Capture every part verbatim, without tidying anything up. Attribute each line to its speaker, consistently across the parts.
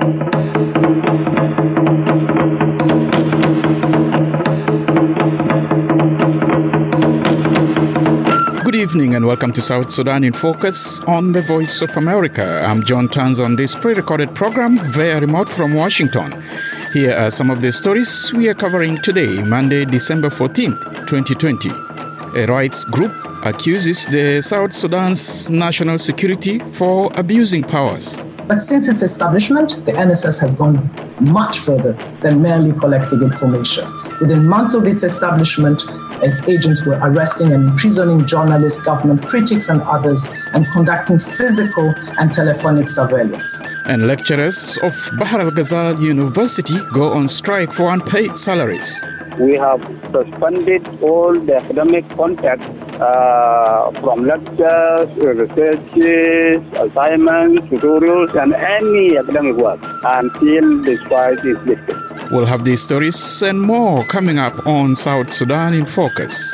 Speaker 1: Good evening and welcome to South Sudan in Focus on the Voice of America. I'm John Tanz on this pre-recorded program via remote from Washington. Here are some of the stories we are covering today, Monday, December fourteenth, twenty twenty. A rights group accuses the South Sudan's national security for abusing powers.
Speaker 2: But since its establishment, the N S S has gone much further than merely collecting information. Within months of its establishment, its agents were arresting and imprisoning journalists, government critics, and others, and conducting physical and telephonic surveillance.
Speaker 1: And lecturers of Bahr al-Ghazal University go on strike for unpaid salaries.
Speaker 3: We have suspended all the academic contact uh, from lectures, researches, assignments, tutorials, and any academic work until the strike is lifted.
Speaker 1: We'll have these stories and more coming up on South Sudan in Focus.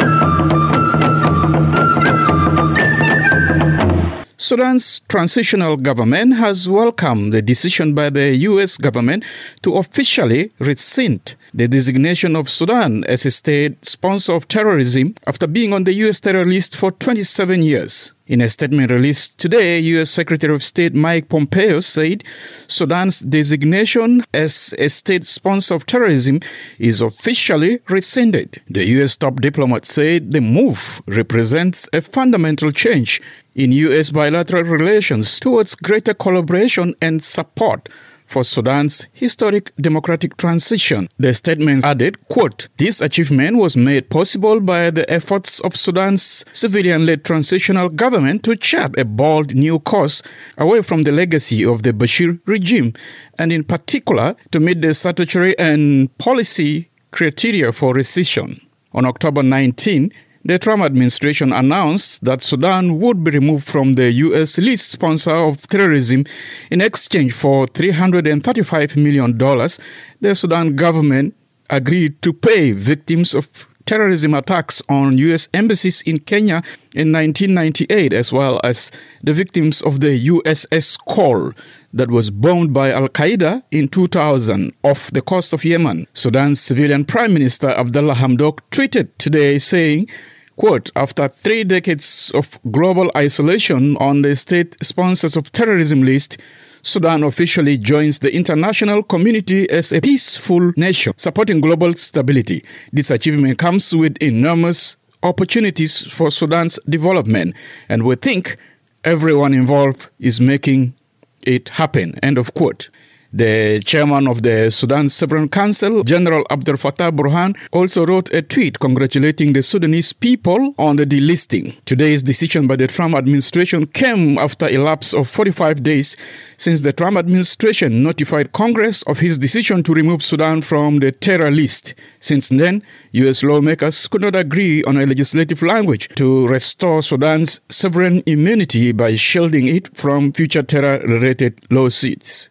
Speaker 1: Sudan's transitional government has welcomed the decision by the U S government to officially rescind the designation of Sudan as a state sponsor of terrorism after being on the U S terror list for twenty-seven years. In a statement released today, U S Secretary of State Mike Pompeo said Sudan's designation as a state sponsor of terrorism is officially rescinded. The U S top diplomat said the move represents a fundamental change in U S bilateral relations towards greater collaboration and support for Sudan's historic democratic transition. The statement added, quote, "This achievement was made possible by the efforts of Sudan's civilian-led transitional government to chart a bold new course away from the legacy of the Bashir regime, and in particular to meet the statutory and policy criteria for rescission." On October nineteenth, the Trump administration announced that Sudan would be removed from the U S lead sponsor of terrorism in exchange for three hundred thirty-five million dollars. The Sudan government agreed to pay victims of terrorism attacks on U S embassies in Kenya in nineteen ninety-eight, as well as the victims of the U S S Cole that was bombed by Al-Qaeda in two thousand off the coast of Yemen. Sudan's civilian Prime Minister Abdullah Hamdok tweeted today saying, quote, "After three decades of global isolation on the state sponsors of terrorism list, Sudan officially joins the international community as a peaceful nation supporting global stability. This achievement comes with enormous opportunities for Sudan's development, and we think everyone involved is making it happen," end of quote. The chairman of the Sudan Sovereign Council, General Abdel Fattah Burhan, also wrote a tweet congratulating the Sudanese people on the delisting. Today's decision by the Trump administration came after a lapse of forty-five days since the Trump administration notified Congress of his decision to remove Sudan from the terror list. Since then, U S lawmakers could not agree on a legislative language to restore Sudan's sovereign immunity by shielding it from future terror-related lawsuits.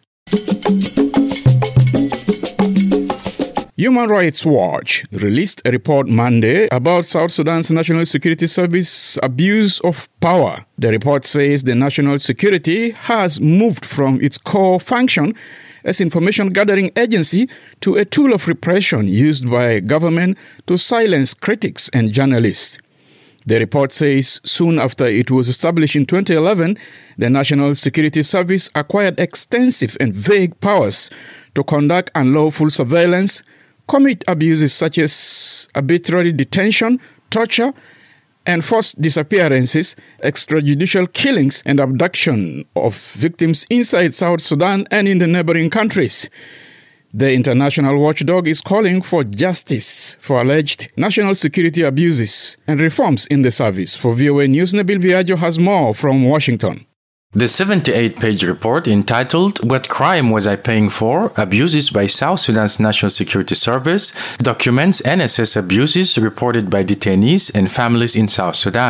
Speaker 1: Human Rights Watch released a report Monday about South Sudan's National Security Service abuse of power. The report says the National Security has moved from its core function as information gathering agency to a tool of repression used by government to silence critics and journalists. The report says soon after it was established in twenty eleven, the National Security Service acquired extensive and vague powers to conduct unlawful surveillance, commit abuses such as arbitrary detention, torture, and forced disappearances, extrajudicial killings, and abduction of victims inside South Sudan and in the neighboring countries. The international watchdog is calling for justice for alleged national security abuses and reforms in the service. For V O A News, Nabil Biagio has more from Washington.
Speaker 4: The seventy-eight page report entitled "What Crime Was I Paying For? Abuses by South Sudan's National Security Service" documents N S S abuses reported by detainees and families in South Sudan.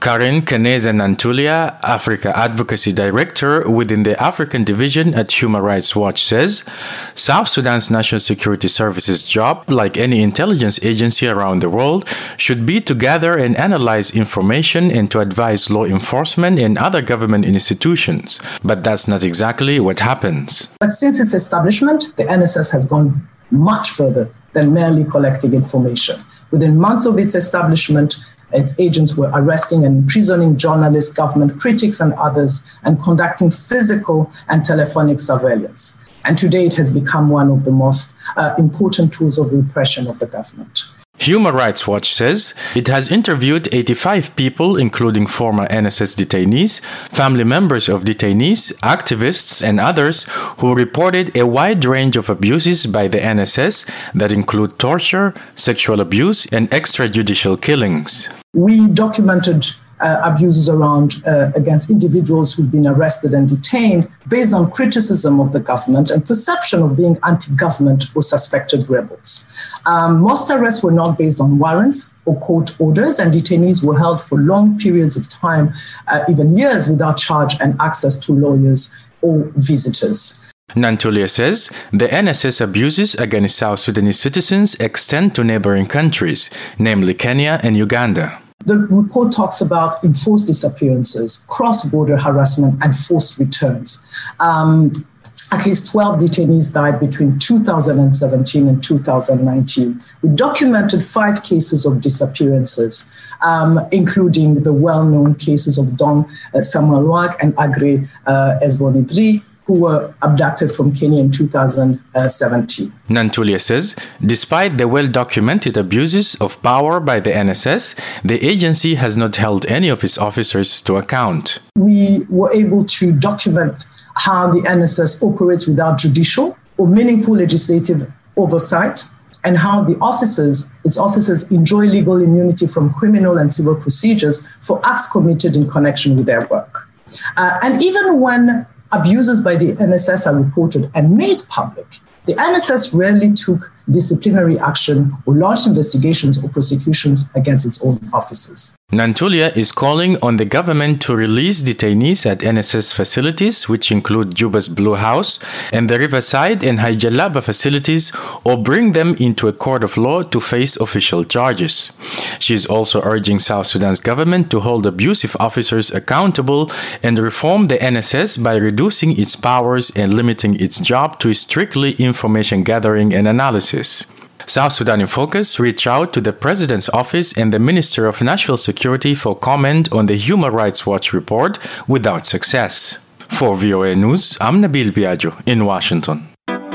Speaker 4: Karin Kaneza Nantulia, Africa Advocacy Director within the African Division at Human Rights Watch, says South Sudan's National Security Service's job, like any intelligence agency around the world, should be to gather and analyze information and to advise law enforcement and other government institutions. But that's not exactly what happens.
Speaker 2: But since its establishment, the N S S has gone much further than merely collecting information. Within months of its establishment, its agents were arresting and imprisoning journalists, government critics, and others, and conducting physical and telephonic surveillance. And today it has become one of the most uh, important tools of repression of the government.
Speaker 4: Human Rights Watch says it has interviewed eighty-five people, including former N S S detainees, family members of detainees, activists, and others who reported a wide range of abuses by the N S S that include torture, sexual abuse, and extrajudicial killings.
Speaker 2: We documented uh, abuses around uh, against individuals who've been arrested and detained based on criticism of the government and perception of being anti-government or suspected rebels. Um, most arrests were not based on warrants or court orders, and detainees were held for long periods of time, uh, even years, without charge and access to lawyers or visitors.
Speaker 4: Nantulia says the N S S abuses against South Sudanese citizens extend to neighboring countries, namely Kenya and Uganda.
Speaker 2: The report talks about enforced disappearances, cross-border harassment, and forced returns. Um, At least twelve detainees died between two thousand seventeen and two thousand nineteen. We documented five cases of disappearances, um, including the well-known cases of Don uh, Samuel Wag and Agre uh, Esbonidri, who were abducted from Kenya in two thousand seventeen.
Speaker 4: Nantulia says, despite the well-documented abuses of power by the N S S, the agency has not held any of its officers to account.
Speaker 2: We were able to document how the N S S operates without judicial or meaningful legislative oversight, and how the officers, its officers enjoy legal immunity from criminal and civil procedures for acts committed in connection with their work. Uh, and even when abuses by the N S S are reported and made public, the N S S rarely took disciplinary action or launched investigations or prosecutions against its own officers.
Speaker 4: Nantulia is calling on the government to release detainees at N S S facilities, which include Juba's Blue House and the Riverside and Haijalaba facilities, or bring them into a court of law to face official charges. She is also urging South Sudan's government to hold abusive officers accountable and reform the N S S by reducing its powers and limiting its job to strictly information gathering and analysis. South Sudan in Focus reached out to the President's Office and the Minister of National Security for comment on the Human Rights Watch report without success. For V O A News, I'm Nabil Biagio in Washington.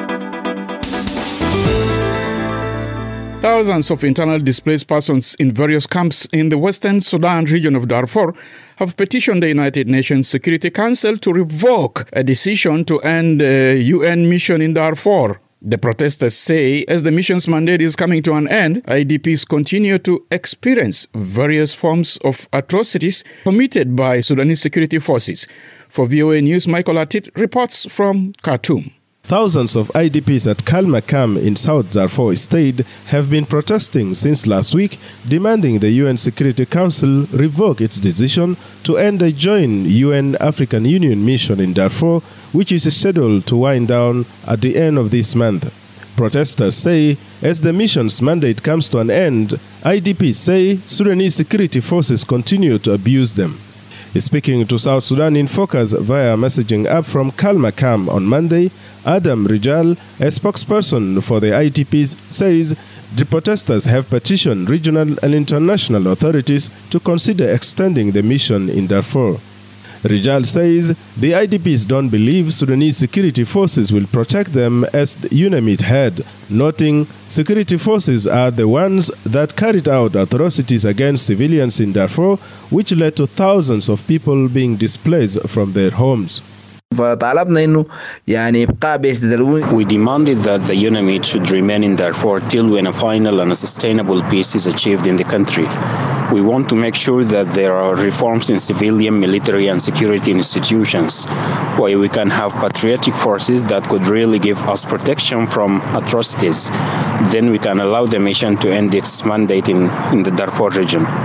Speaker 1: Thousands of internally displaced persons in various camps in the Western Sudan region of Darfur have petitioned the United Nations Security Council to revoke a decision to end a U N mission in Darfur. The protesters say as the mission's mandate is coming to an end, I D Ps continue to experience various forms of atrocities committed by Sudanese security forces. For V O A News, Michael Atit reports from Khartoum.
Speaker 5: Thousands of I D Ps at Kalmakam in South Darfur State have been protesting since last week, demanding the U N Security Council revoke its decision to end a joint U N African Union mission in Darfur, which is scheduled to wind down at the end of this month. Protesters say as the mission's mandate comes to an end, I D Ps say Sudanese security forces continue to abuse them. Speaking to South Sudan in Focus via messaging app from Kalmakam on Monday, Adam Rijal, a spokesperson for the I D Ps, says the protesters have petitioned regional and international authorities to consider extending the mission in Darfur. Rijal says the I D Ps don't believe Sudanese security forces will protect them as UNAMID had, noting security forces are the ones that carried out atrocities against civilians in Darfur, which led to thousands of people being displaced from their homes.
Speaker 6: فطالبنا انه يعني ابقاء بيش تدلون.
Speaker 7: We demanded that the UNAMID should remain in Darfur till when a final and a sustainable peace is achieved in the country. We want to make sure that there are reforms in civilian, military and security institutions, where we can have patriotic forces that could really give us protection from atrocities. Then we can allow the mission to end its mandate in, in the Darfur region.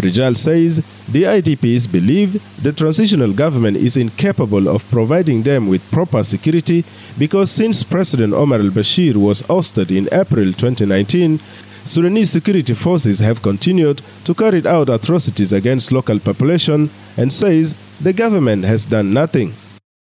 Speaker 5: Rijal says the I D Ps believe the transitional government is incapable of providing them with proper security because since President Omar al-Bashir was ousted in April twenty nineteen, Sudanese security forces have continued to carry out atrocities against local population and says the government has done nothing.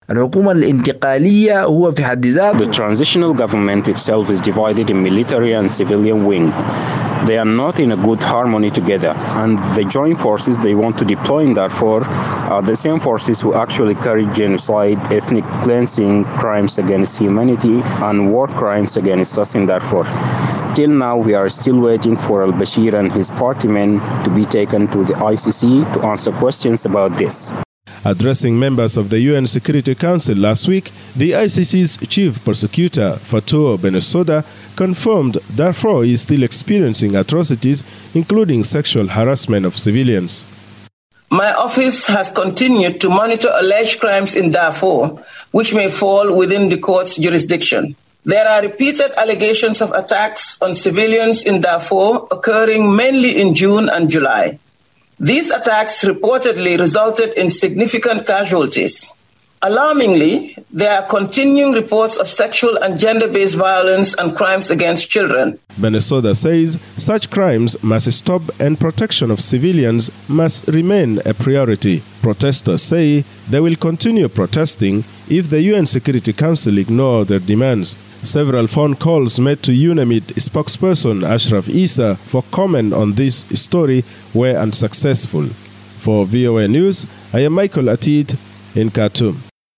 Speaker 7: The transitional government itself is divided in military and civilian wing. They are not in a good harmony together, and the joint forces they want to deploy in Darfur are the same forces who actually carry genocide, ethnic cleansing, crimes against humanity, and war crimes against us in Darfur. Till now, we are still waiting for al-Bashir and his party men to be taken to the I C C to answer questions about this.
Speaker 5: Addressing members of the U N Security Council last week, the I C C's chief prosecutor, Fatou Bensouda, confirmed Darfur is still experiencing atrocities, including sexual harassment of civilians.
Speaker 8: My office has continued to monitor alleged crimes in Darfur, which may fall within the court's jurisdiction. There are repeated allegations of attacks on civilians in Darfur occurring mainly in June and July. These attacks reportedly resulted in significant casualties. Alarmingly, there are continuing reports of sexual and gender-based violence and crimes against children.
Speaker 5: Bensouda says such crimes must stop and protection of civilians must remain a priority. Protesters say they will continue protesting if the U N Security Council ignore their demands. Several phone calls made to UNAMID spokesperson Ashraf Issa for comment on this story were unsuccessful. For V O A News, I am Michael Atid in Khartoum.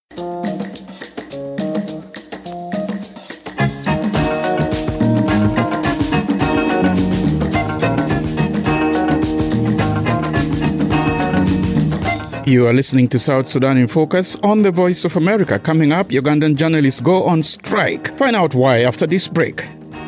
Speaker 1: You are listening to South Sudan in Focus on the Voice of America. Coming up, Ugandan journalists go on strike. Find out why after this break.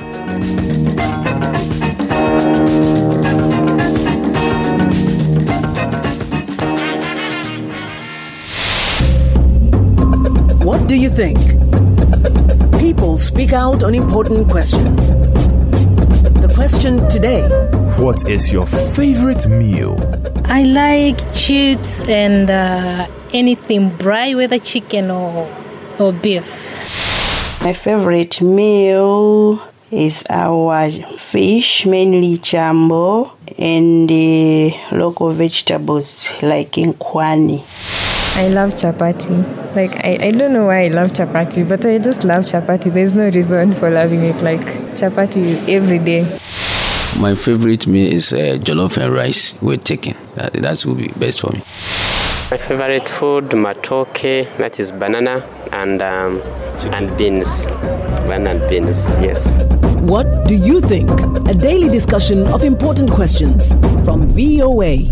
Speaker 9: What do you think? People speak out on important questions. The question today:
Speaker 10: what is your favorite meal?
Speaker 11: I like chips and uh, anything dry, whether chicken or, or beef.
Speaker 12: My favorite meal is our fish, mainly chambo, and the local vegetables like inkwani.
Speaker 13: I love chapati. Like, I, I don't know why I love chapati, but I just love chapati. There's no reason for loving it. Like, chapati every day.
Speaker 14: My favorite meal is uh, jollof and rice with chicken. That that will be best for me.
Speaker 15: My favorite food, matoke, that is banana and um, and beans. Banana and beans, yes.
Speaker 9: What do you think? A daily discussion of important questions from V O A.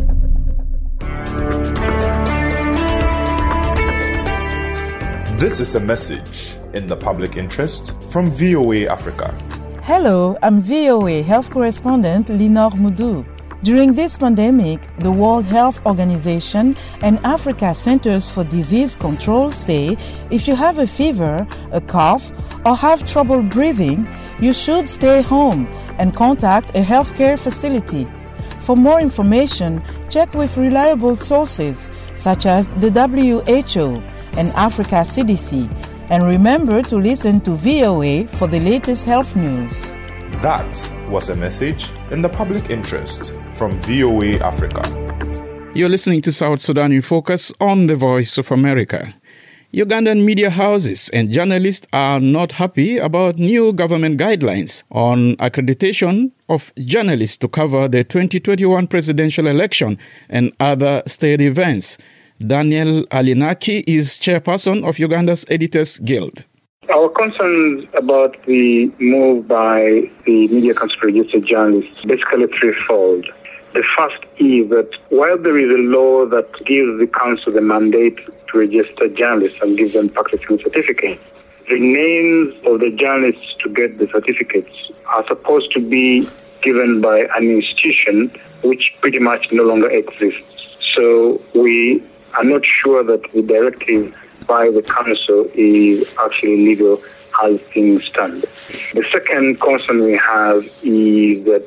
Speaker 10: This is a message in the public interest from V O A Africa.
Speaker 16: Hello, I'm V O A health correspondent Linor Moudou. During this pandemic, the World Health Organization and Africa Centers for Disease Control say if you have a fever, a cough, or have trouble breathing, you should stay home and contact a healthcare facility. For more information, check with reliable sources such as the W H O and Africa C D C. And remember to listen to V O A for the latest health news.
Speaker 10: That was a message in the public interest from V O A Africa.
Speaker 1: You're listening to South Sudan in Focus on the Voice of America. Ugandan media houses and journalists are not happy about new government guidelines on accreditation of journalists to cover the twenty twenty-one presidential election and other state events. Daniel Alinaki is chairperson of Uganda's Editors Guild.
Speaker 17: Our concerns about the move by the Media Council to register journalists basically threefold. The first is that while there is a law that gives the council the mandate to register journalists and give them practicing certificates, the names of the journalists to get the certificates are supposed to be given by an institution which pretty much no longer exists. So we are not sure that the directive by the council is actually legal as things stand. The second concern we have is that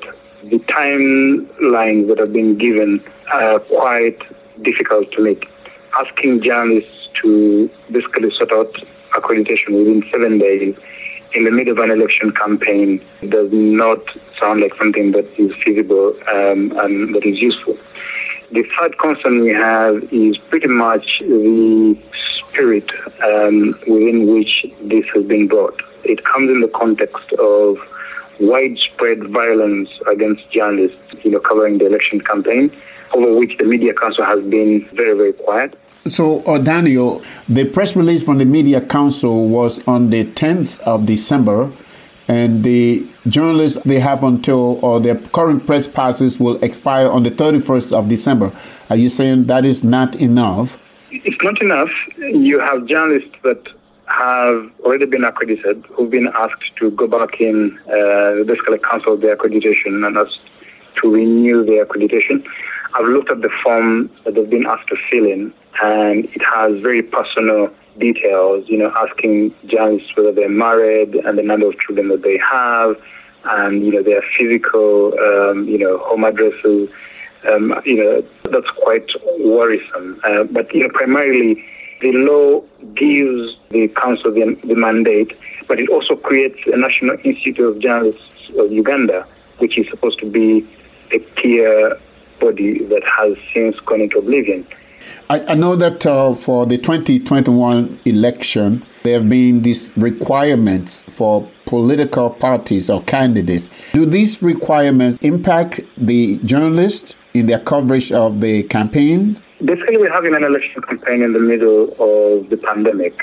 Speaker 17: the timelines that have been given are quite difficult to meet. Asking journalists to basically sort out accreditation within seven days in the middle of an election campaign does not sound like something that is feasible um, and that is useful. The third concern we have is pretty much the spirit um, within which this has been brought. It comes in the context of widespread violence against journalists, you know, covering the election campaign, over which the Media Council has been very, very quiet.
Speaker 18: So, uh, Daniel, the press release from the Media Council was on the tenth of December, and the journalists, they have until, or their current press passes will expire on the thirty-first of December. Are you saying that is not enough?
Speaker 17: It's not enough. You have journalists that have already been accredited, who've been asked to go back in, uh, basically cancel their accreditation and asked to renew their accreditation. I've looked at the form that they've been asked to fill in, and it has very personal details, you know, asking journalists whether they're married and the number of children that they have, and, you know, their physical, um, you know, home addresses. Um, you know, that's quite worrisome. Uh, but, you know, primarily, the law gives the council the, the mandate, but it also creates a National Institute of Journalists of Uganda, which is supposed to be a peer body that has since gone into oblivion.
Speaker 18: I, I know that uh, for the twenty twenty-one election, there have been these requirements for political parties or candidates. Do these requirements impact the journalists in their coverage of the campaign?
Speaker 17: Basically, we're having an election campaign in the middle of the pandemic.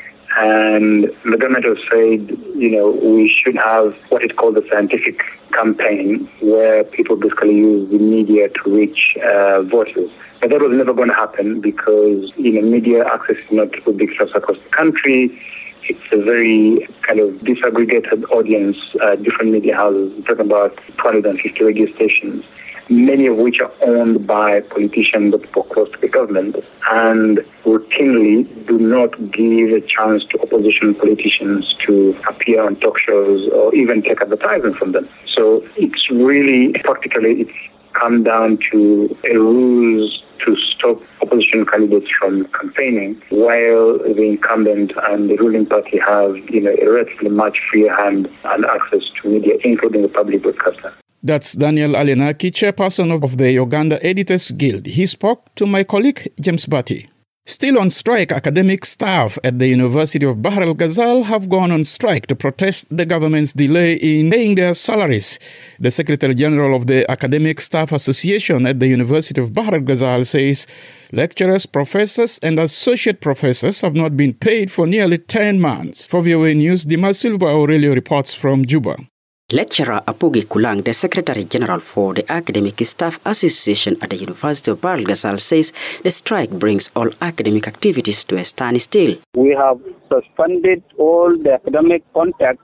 Speaker 17: And the government has said, you know, we should have what it called a scientific campaign, where people basically use the media to reach uh, voters. But that was never going to happen because, you know, media access is not to big trust across the country. It's a very kind of disaggregated audience, uh, different media houses. We're talking about two hundred fifty radio stations, many of which are owned by politicians that are close to the government and routinely do not give a chance to opposition politicians to appear on talk shows or even take advertising from them. So it's really, practically, it's come down to a ruse to stop opposition candidates from campaigning, while the incumbent and the ruling party have, you know, a relatively much freer hand and access to media, including the public broadcaster.
Speaker 1: That's Daniel Alenaki, chairperson of the Uganda Editors Guild. He spoke to my colleague, James Batty. Still on strike, academic staff at the University of Bahr el Ghazal have gone on strike to protest the government's delay in paying their salaries. The Secretary General of the Academic Staff Association at the University of Bahr el Ghazal says lecturers, professors, and associate professors have not been paid for nearly ten months. For V O A News, Dima Silva Aurelio reports from Juba.
Speaker 19: Lecturer Apugi Kulang, the Secretary General for the Academic Staff Association at the University of Bahr el Ghazal, says the strike brings all academic activities to a standstill.
Speaker 3: We have suspended all the academic contact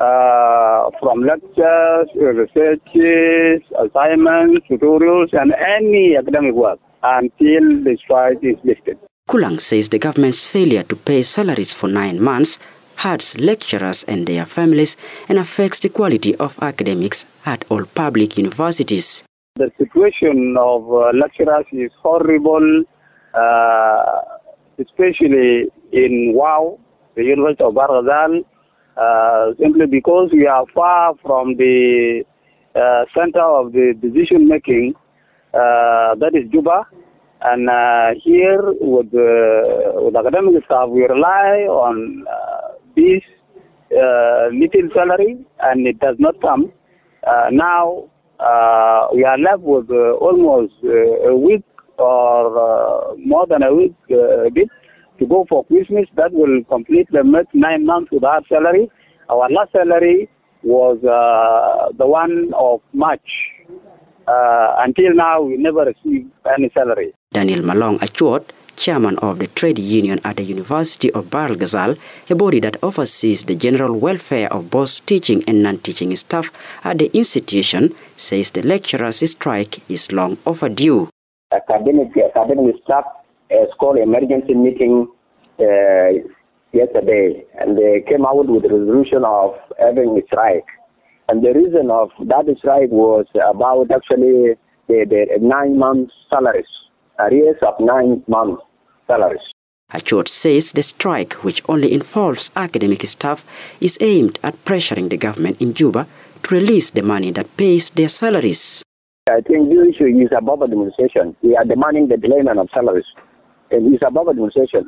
Speaker 3: uh, from lectures, researches, assignments, tutorials, and any academic work until the strike is lifted.
Speaker 19: Kulang says the government's failure to pay salaries for nine months hurts lecturers and their families and affects the quality of academics at all public universities.
Speaker 3: The situation of uh, lecturers is horrible, uh, especially in W A U, the University of Bahr el Ghazal, uh, simply because we are far from the uh, center of the decision making, uh, that is Juba. And uh, here with, uh, with academic staff, we rely on uh, this uh, little salary, and it does not come. Uh, now uh, we are left with uh, almost uh, a week or uh, more than a week uh, a bit to go for Christmas. That will complete the next nine months without salary. Our last salary was uh, the one of March. Uh, until now, we never received any salary.
Speaker 19: Daniel Malong Achuot, chairman of the trade union at the University of Bahr el Ghazal, a body that oversees the general welfare of both teaching and non-teaching staff at the institution, says the lecturers' strike is long overdue.
Speaker 20: Academic, academic staff has called an emergency meeting uh, yesterday, and they came out with a resolution of having a strike. And the reason of that strike was about actually the, the nine months salaries, arrears of nine months salaries.
Speaker 19: Achout says the strike, which only involves academic staff, is aimed at pressuring the government in Juba to release the money that pays their salaries.
Speaker 20: I think the issue is above administration. We are demanding the delayment of salaries. And it's above administration.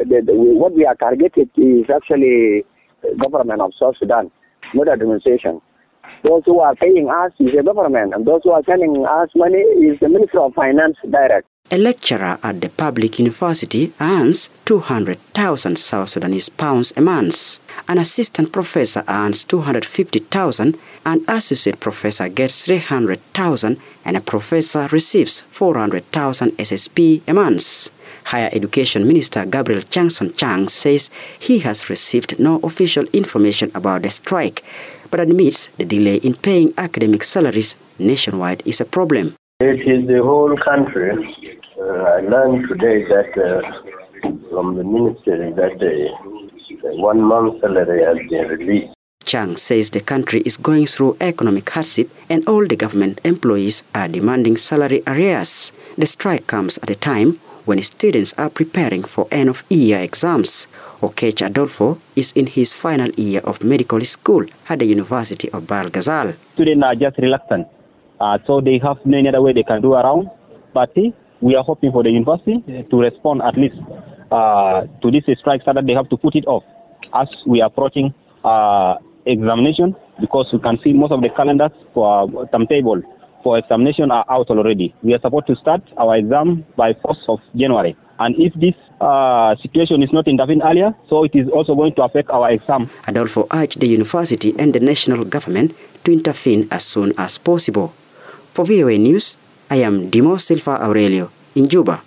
Speaker 20: What we are targeted is actually the government of South Sudan, not administration. Those who are paying us is the government, and those who are sending us money is the Minister of Finance direct.
Speaker 19: A lecturer at the public university earns two hundred thousand South Sudanese pounds a month. An assistant professor earns two hundred fifty thousand, an associate professor gets three hundred thousand, and a professor receives four hundred thousand S S P a month. Higher Education Minister Gabriel Changson Chang says he has received no official information about the strike, but admits the delay in paying academic salaries nationwide is a problem.
Speaker 21: It is the whole country. Uh, I learned today that uh, from the ministry that the, the one month salary has been released.
Speaker 19: Chang says the country is going through economic hardship and all the government employees are demanding salary arrears. The strike comes at a time when students are preparing for end-of-year exams. Okech Adolfo is in his final year of medical school at the University of Bahr el Ghazal.
Speaker 22: Students are just reluctant, uh, so they have no other way they can do around. But uh, we are hoping for the university to respond at least uh, to this strike so that they have to put it off as we are approaching uh, examination, because we can see most of the calendars for uh, timetable for examination are out already. We are supposed to start our exam by first of January. And if this uh, situation is not intervened earlier, so it is also going to affect our exam.
Speaker 19: Adolfo urged the university and the national government to intervene as soon as possible. For V O A News, I am Dimo Silva Aurelio in Juba.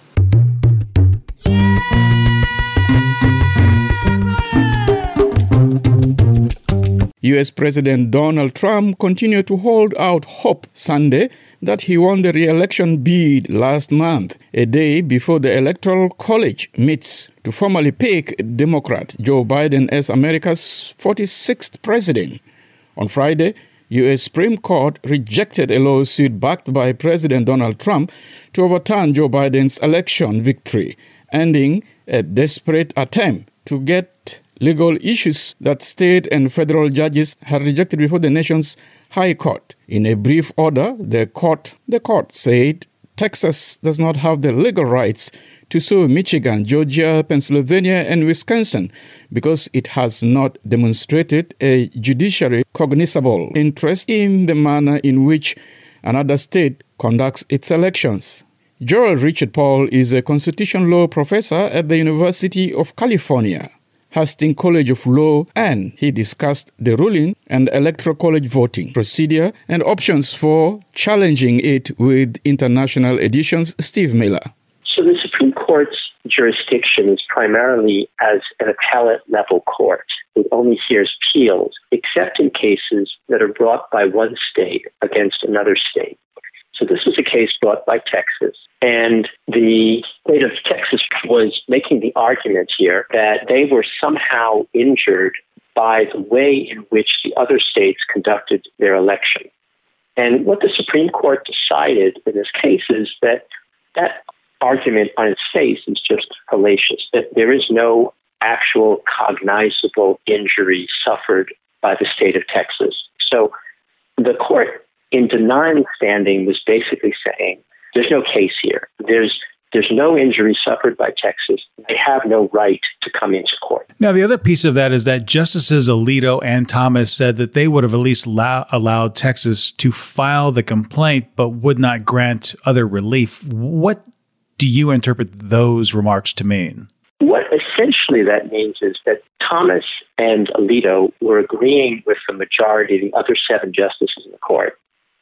Speaker 1: U S President Donald Trump continued to hold out hope Sunday that he won the re-election bid last month, a day before the Electoral College meets to formally pick Democrat Joe Biden as America's forty-sixth president. On Friday, U S Supreme Court rejected a lawsuit backed by President Donald Trump to overturn Joe Biden's election victory, ending a desperate attempt to get legal issues that state and federal judges had rejected before the nation's High Court. In a brief order, the court, the court said Texas does not have the legal rights to sue Michigan, Georgia, Pennsylvania, and Wisconsin because it has not demonstrated a judicially cognizable interest in the manner in which another state conducts its elections. Joel Richard Paul is a constitutional law professor at the University of California, Hastings College of Law, and he discussed the ruling and electoral college voting procedure and options for challenging it with International Edition's Steve Miller.
Speaker 23: So the Supreme Court's jurisdiction is primarily as an appellate level court. It only hears appeals, except in cases that are brought by one state against another state. So this was a case brought by Texas, and the state of Texas was making the argument here that they were somehow injured by the way in which the other states conducted their election. And what the Supreme Court decided in this case is that that argument on its face is just fallacious, that there is no actual cognizable injury suffered by the state of Texas. So the court, in denying standing, was basically saying, there's no case here. There's there's no injury suffered by Texas. They have no right to come into court.
Speaker 24: Now, the other piece of that is that Justices Alito and Thomas said that they would have at least allow, allowed Texas to file the complaint, but would not grant other relief. What do you interpret those remarks to mean?
Speaker 23: What essentially that means is that Thomas and Alito were agreeing with the majority of the other seven justices in the court,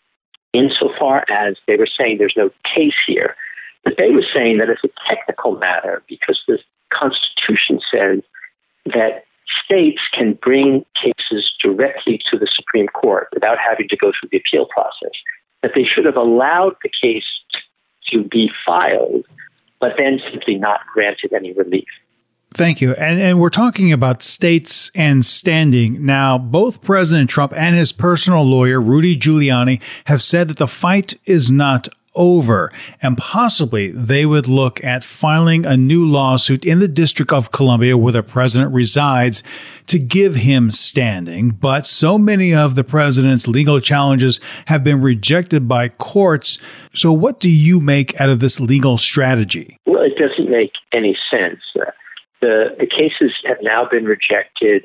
Speaker 23: insofar as they were saying there's no case here. But they were saying that it's a technical matter because the Constitution says that states can bring cases directly to the Supreme Court without having to go through the appeal process, that they should have allowed the case to be filed, but then simply not granted any relief.
Speaker 24: Thank you. And, and we're talking about states and standing. Now, both President Trump and his personal lawyer, Rudy Giuliani, have said that the fight is not over, and possibly they would look at filing a new lawsuit in the District of Columbia where the president resides to give him standing. But so many of the president's legal challenges have been rejected by courts. So what do you make out of this legal strategy?
Speaker 23: Well, it doesn't make any sense. Uh, the, the cases have now been rejected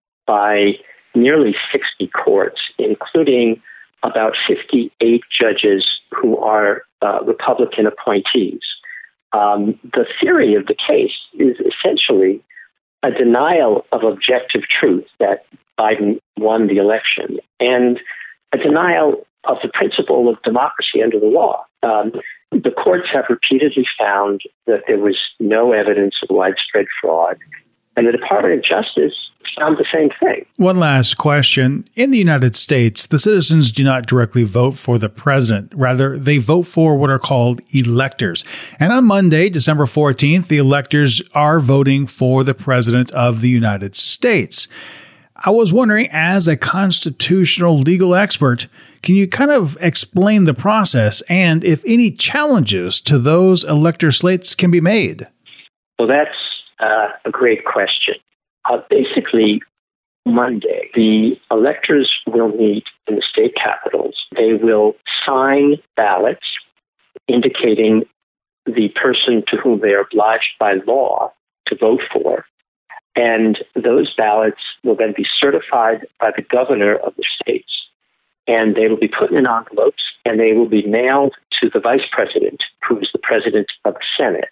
Speaker 23: by nearly sixty courts, including about fifty-eight judges who are uh, Republican appointees. Um, the theory of the case is essentially a denial of objective truth that Biden won the election and a denial of the principle of democracy under the law. Um, the courts have repeatedly found that there was no evidence of widespread fraud, and the Department of Justice found the same thing.
Speaker 24: One last question. In the United States, the citizens do not directly vote for the president. Rather, they vote for what are called electors. And on Monday, December fourteenth, the electors are voting for the president of the United States. I was wondering, as a constitutional legal expert, can you kind of explain the process and if any challenges to those elector slates can be made?
Speaker 23: Well, that's uh, a great question. Uh, basically, Monday, the electors will meet in the state capitals. They will sign ballots indicating the person to whom they are obliged by law to vote for. And those ballots will then be certified by the governor of the states. And they will be put in envelopes and they will be mailed to the vice president, who is the president of the Senate.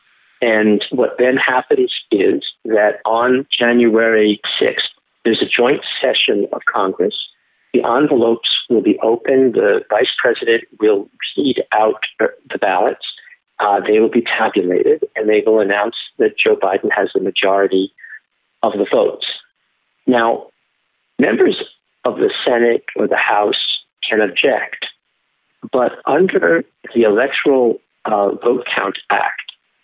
Speaker 23: And what then happens is that on January sixth, there's a joint session of Congress. The envelopes will be opened. The vice president will read out the ballots. Uh, they will be tabulated, and they will announce that Joe Biden has the majority of the votes. Now, members of the Senate or the House can object, but under the Electoral uh, Vote Count Act,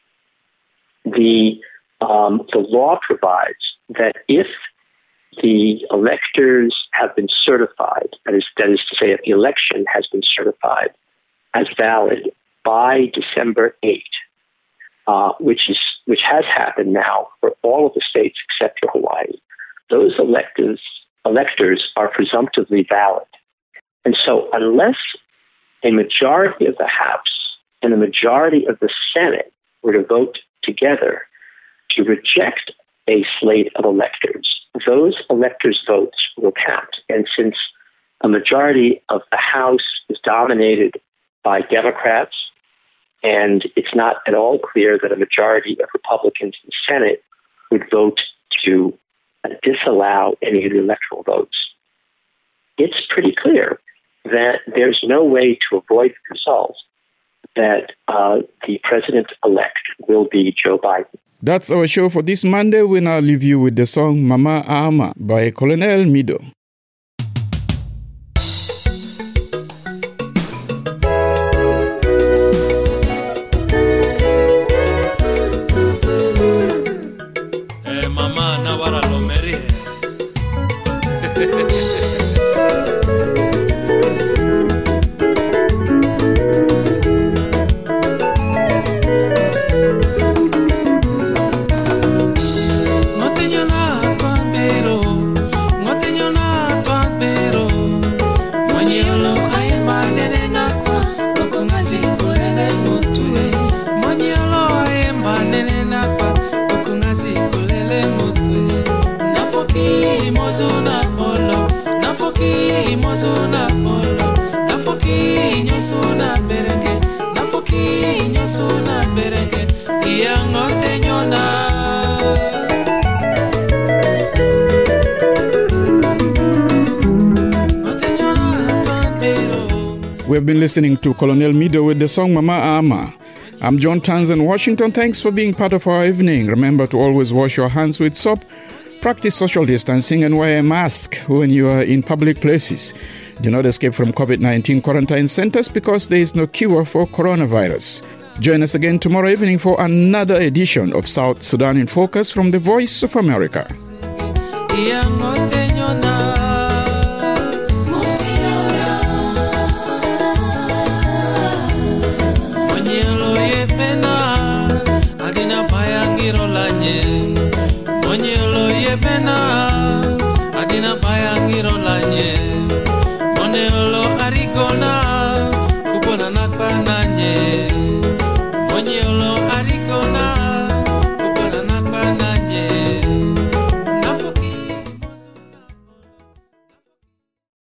Speaker 23: the um, the law provides that if the electors have been certified, that is, that is to say, if the election has been certified as valid by December eighth, uh, which is which has happened now for all of the states except for Hawaii, those electors electors are presumptively valid. And so unless a majority of the House and a majority of the Senate were to vote together to reject a slate of electors, those electors' votes will count. And since a majority of the House is dominated by Democrats, and it's not at all clear that a majority of Republicans in the Senate would vote to disallow any of the electoral votes, it's pretty clear that there's no way to avoid the result that uh, the president-elect will be Joe Biden.
Speaker 1: That's our show for this Monday. We now leave you with the song Mama Ama by Colonel Mido.
Speaker 2: Hey, Mama, Nawara Lomeri.
Speaker 1: We have been listening to Colonel Mido with the song Mama Ama. I'm John Tanz in Washington. Thanks for being part of our evening. Remember to always wash your hands with soap, practice social distancing, and wear a mask when you are in public places. Do not escape from COVID nineteen quarantine centers because there is no cure for coronavirus. Join us again tomorrow evening for another edition of South Sudan in Focus from the Voice of America.